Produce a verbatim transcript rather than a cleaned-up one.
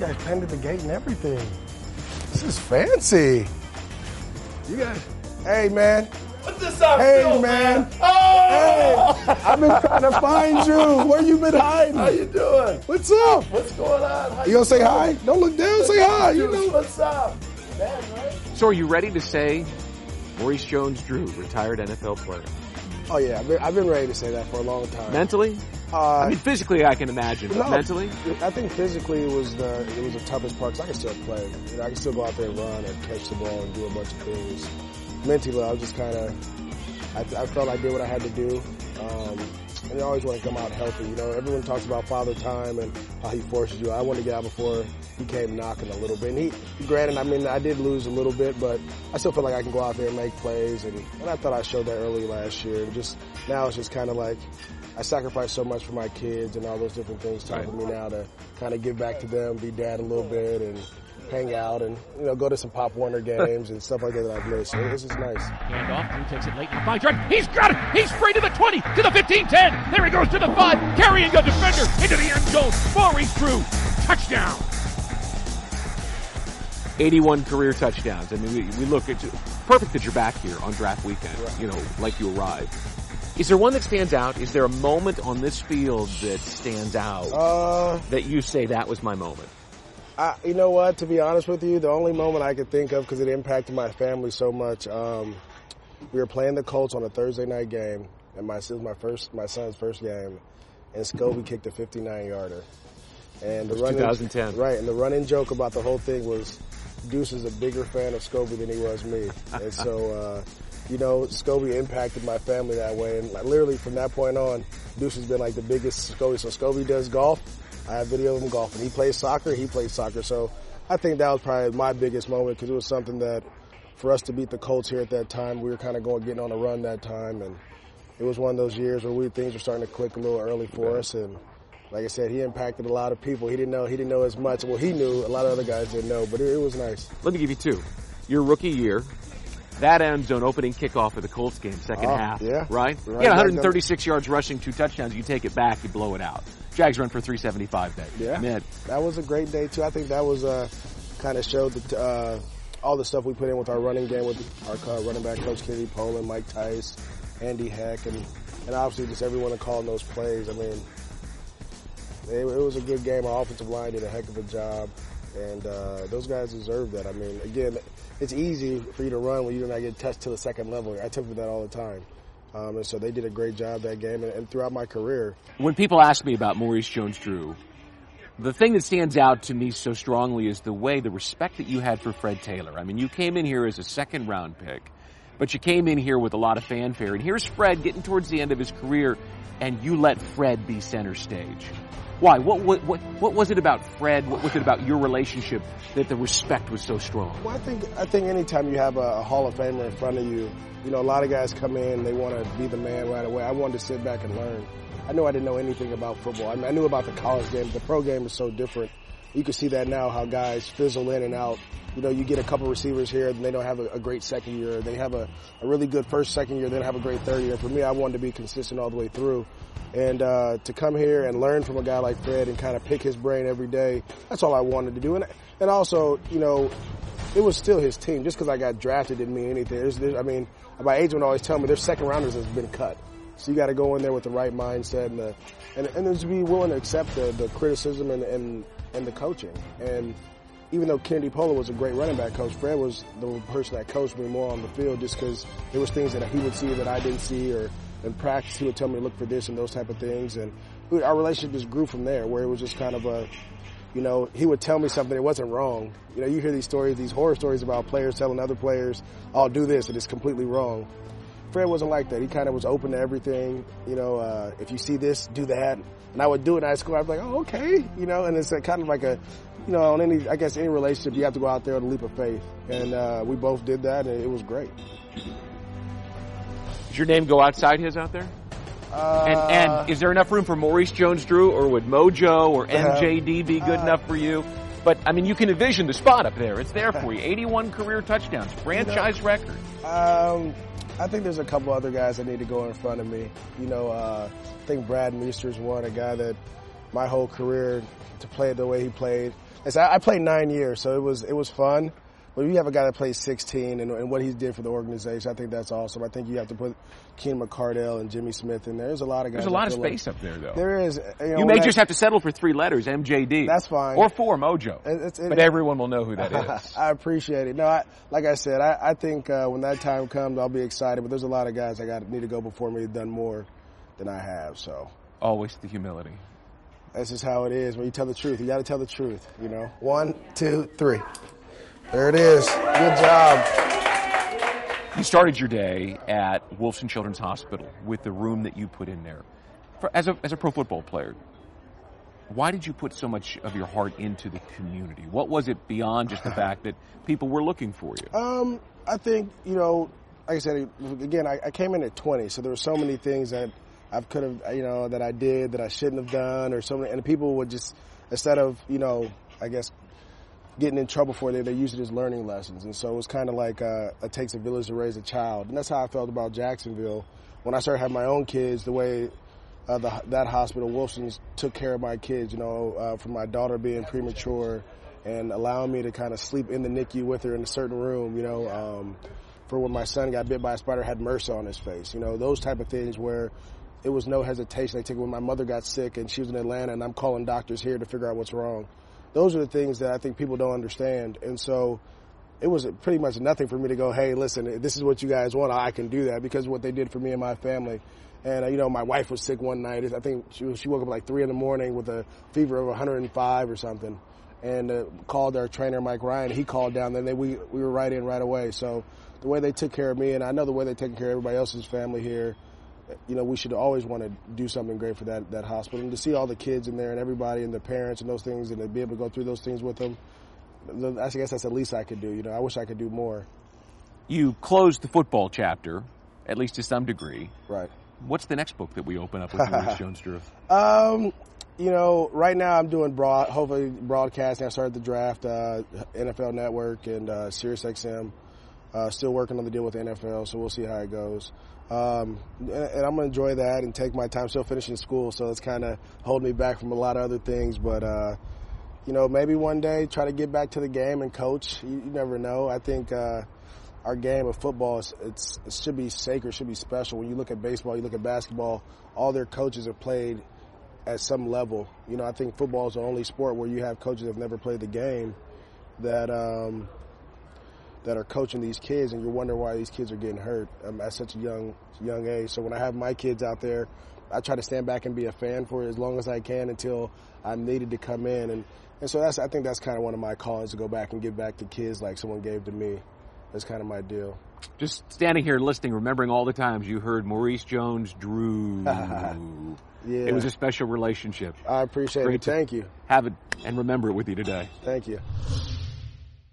guys painted the gate and everything. This is fancy. You guys, hey man. What's this up, Hey Phil, man. man? Oh! Hey, I've been trying to find you. Where you been hiding? How you doing? What's up? What's going on? How You gonna say hi? Don't look down. Say hi. You know. What's up? Man, right? So are you ready to say Maurice Jones-Drew, retired N F L player? Oh yeah, I've been, I've been ready to say that for a long time. Mentally? Uh, I mean, physically I can imagine, but no, mentally? I think physically it was the it was the toughest part because I can still play. You know, I can still go out there and run and catch the ball and do a bunch of things. Mentally, I was just kind of, I, I felt I did what I had to do. Um, and I always want to come out healthy. You know, everyone talks about Father Time and how he forces you. I wanted to get out before he came knocking a little bit. And he, granted, I mean, I did lose a little bit, but I still feel like I can go out there and make plays. And, and I thought I showed that early last year. And just now it's just kind of like I sacrificed so much for my kids and all those different things. Time for me now to kind of give back to them, be dad a little bit, and hang out and, you know, go to some Pop Warner games and stuff like that that I've missed. So this is nice. Handoff. Drew takes it late in the five drive. He's got it. He's free to the twenty, to the fifteen ten. There he goes to the five, carrying a defender into the end zone. Maurice Drew, touchdown. eighty-one career touchdowns. I mean, we, we look at perfect that you're back here on draft weekend. Right. You know, like you arrived. Is there one that stands out? Is there a moment on this field that stands out Uh, that you say that was my moment? I, you know what? To be honest with you, the only moment I could think of because it impacted my family so much. Um, we were playing the Colts on a Thursday night game, and my it was my first, my son's first game, and Scobie kicked a fifty-nine yarder. And the running, twenty ten. Right, and the running joke about the whole thing was Deuce is a bigger fan of Scobie than he was me, and so. Uh, You know, Scobie impacted my family that way, and like, literally from that point on, Deuce has been like the biggest Scobie. So Scobie does golf. I have video of him golfing. He plays soccer. He plays soccer. So I think that was probably my biggest moment because it was something that, for us to beat the Colts here at that time, we were kind of going getting on a run that time, and it was one of those years where we things were starting to click a little early for us. And like I said, he impacted a lot of people. He didn't know. He didn't know as much. Well, he knew. A lot of other guys didn't know, but it, it was nice. Let me give you two. Your rookie year. That end zone opening kickoff of the Colts game, second oh, half, yeah. right? right? Yeah, one hundred thirty-six yards rushing, two touchdowns. You take it back, you blow it out. Jags run for three seventy-five that Yeah, Man. That was a great day, too. I think that was uh, kind of showed that, uh, all the stuff we put in with our running game with our uh, running back coach, Kenny Poland, Mike Tice, Andy Heck, and, and obviously just everyone that called those plays. I mean, it, it was a good game. Our offensive line did a heck of a job, and uh, those guys deserved that. I mean, again, it's easy for you to run when you're not getting touched to the second level. I took that all the time. Um, and so they did a great job that game and, and throughout my career. When people ask me about Maurice Jones-Drew, the thing that stands out to me so strongly is the way, the respect that you had for Fred Taylor. I mean, you came in here as a second round pick, but you came in here with a lot of fanfare. And here's Fred getting towards the end of his career, and you let Fred be center stage. Why? What, what, what, what was it about Fred? What was it about your relationship that the respect was so strong? Well, I think, I think anytime you have a, a Hall of Famer in front of you, you know, a lot of guys come in, they want to be the man right away. I wanted to sit back and learn. I knew I didn't know anything about football. I mean, I knew about the college game. The pro game is so different. You can see that now, how guys fizzle in and out. You know, you get a couple receivers here, and they don't have a, a great second year. They have a, a really good first, second year. They don't have a great third year. For me, I wanted to be consistent all the way through. And uh, to come here and learn from a guy like Fred and kind of pick his brain every day, that's all I wanted to do. And, and also, you know, it was still his team. Just because I got drafted didn't mean anything. There's, there's, I mean, my agent would always tell me their second rounders has been cut. So you got to go in there with the right mindset and the, and, and then to be willing to accept the, the criticism and, and, and the coaching. And even though Kennedy Pollard was a great running back coach, Fred was the person that coached me more on the field just because there was things that he would see that I didn't see, or in practice he would tell me to look for this and those type of things. And our relationship just grew from there, where it was just kind of a, you know, he would tell me something that wasn't wrong. You know, you hear these stories, these horror stories about players telling other players, I'll do this, and it's completely wrong. Fred wasn't like that. He kind of was open to everything. You know, uh, if you see this, do that. And I would do it in high school. I'd be like, oh, okay. You know, and it's a, kind of like a, you know, on any, I guess any relationship, you have to go out there with a leap of faith. And uh, we both did that, and it was great. Does your name go outside his out there? Uh, and, and is there enough room for Maurice Jones-Drew, or would Mojo or M J D be good uh, enough for you? But, I mean, you can envision the spot up there. It's there for you. eighty-one career touchdowns, franchise you know, record. Um, I think there's a couple other guys that need to go in front of me. You know, uh, I think Brad Meester's one, a guy that my whole career, to play it the way he played. It's, I, I played nine years, so it was it was fun. But you have a guy that plays sixteen, and, and what he did for the organization, I think that's awesome. I think you have to put Keenan McCardell and Jimmy Smith in there. There's a lot of guys. There's a lot of like, space up there, though. There is. You, know, you may I, just have to settle for three letters, M J D. That's fine. Or four, Mojo. It, it's, it, but everyone will know who that is. I appreciate it. No, I, like I said, I, I think uh, when that time comes, I'll be excited. But there's a lot of guys I got need to go before me who've done more than I have. So always the humility. That's just how it is. When you tell the truth, you got to tell the truth. You know. One, two, three. There it is. Good job. You started your day at Wolfson Children's Hospital with the room that you put in there. For, as a as a pro football player, why did you put so much of your heart into the community? What was it beyond just the fact that people were looking for you? Um, I think, you know, like I said, again, I, I came in at twenty, so there were so many things that I could have, you know, that I did that I shouldn't have done, or so many, and people would just, instead of, you know, I guess, getting in trouble for it, they use it as learning lessons. And so it was kind of like uh, it takes a village to raise a child. And that's how I felt about Jacksonville. When I started having my own kids, the way uh, the, that hospital, Wolfson's, took care of my kids, you know, uh, from my daughter being premature and allowing me to kind of sleep in the N I C U with her in a certain room, you know, um, for when my son got bit by a spider, had MRSA on his face, you know, those type of things where it was no hesitation. They took when my mother got sick and she was in Atlanta and I'm calling doctors here to figure out what's wrong. Those are the things that I think people don't understand. And so it was pretty much nothing for me to go, hey, listen, this is what you guys want. I can do that because of what they did for me and my family. And, uh, you know, my wife was sick one night. I think she, she woke up like three in the morning with a fever of one hundred five or something, and uh, called our trainer, Mike Ryan. He called down there, and they, we, we were right in right away. So the way they took care of me, and I know the way they're taking care of everybody else's family here, you know, we should always want to do something great for that, that hospital. And to see all the kids in there and everybody and the parents and those things and to be able to go through those things with them, I guess that's the least I could do. You know, I wish I could do more. You closed the football chapter, at least to some degree. Right. What's the next book that we open up with Maurice Jones-Drew? Um, you know, right now I'm doing broad, hopefully broadcasting. I started the draft, uh, N F L Network and uh, Sirius X M. Uh, still working on the deal with the N F L, so we'll see how it goes. Um, and, and I'm going to enjoy that and take my time. Still finishing school, so it's kind of holding me back from a lot of other things. But, uh, you know, maybe one day try to get back to the game and coach. You, you never know. I think uh, our game of football, is, it's, it should be sacred, should be special. When you look at baseball, you look at basketball, all their coaches have played at some level. You know, I think football is the only sport where you have coaches that have never played the game that um, – that are coaching these kids, and you're wondering why these kids are getting hurt um, at such a young young age. So when I have my kids out there, I try to stand back and be a fan for it as long as I can until I'm needed to come in. And, and so that's I think that's kind of one of my callings, to go back and give back to kids like someone gave to me. That's kind of my deal. Just standing here listening, remembering all the times you heard Maurice Jones-Drew. Yeah. It was a special relationship. I appreciate Great it. Thank you. Have it and remember it with you today. Thank you.